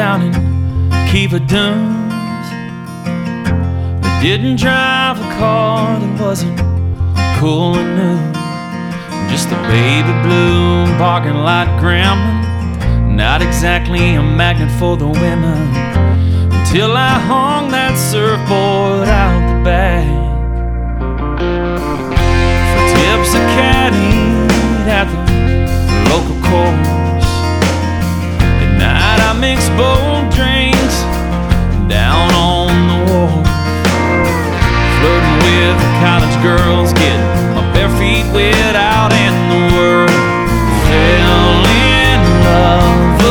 down in Kiva Dunes. They didn't drive a car that wasn't cool and new. Just a baby blue parking lot gremlin, not exactly a magnet for the women, until I hung that surfboard out the back. For tips a caddy at the local course. At night I mix bold drinks down on the wharf, flirting with the college girls, getting my bare feet wet out in the world. Fell in love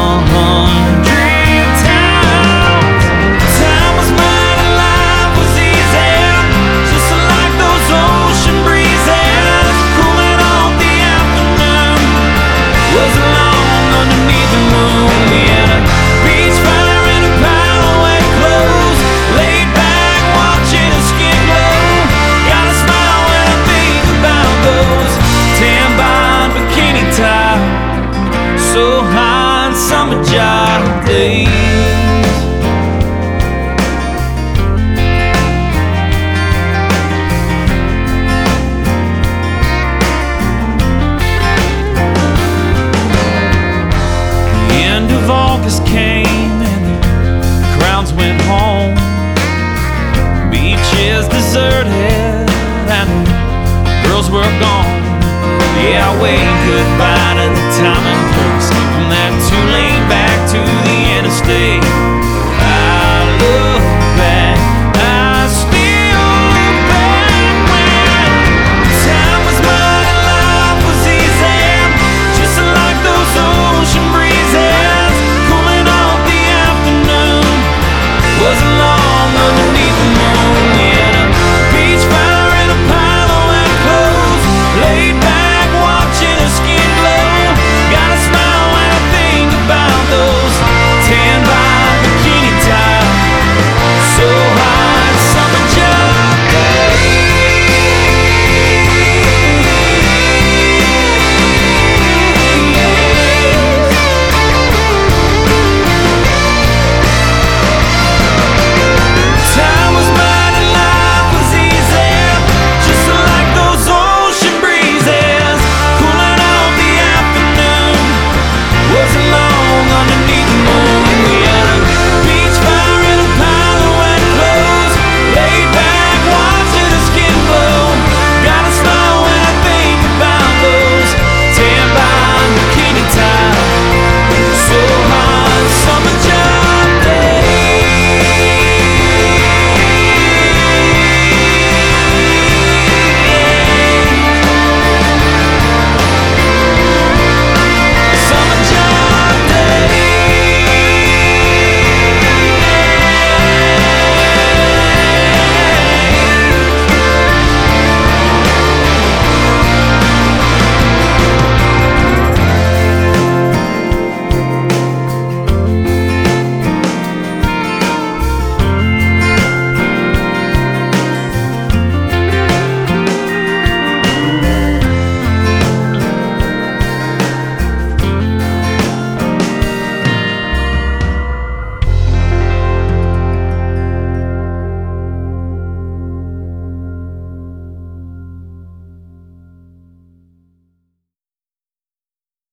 100 times. Time was mine and life was easy, just like those ocean breezes, cooling off the afternoon. Was alone underneath the moon. We had a beach fire and a pile of wet clothes, laid back watching the skin glow. Gotta smile when I think about those tan bond bikini top, so hot summer job days. The end of August came and the crowds went home. Beaches deserted and the girls were gone. Yeah, I waved goodbye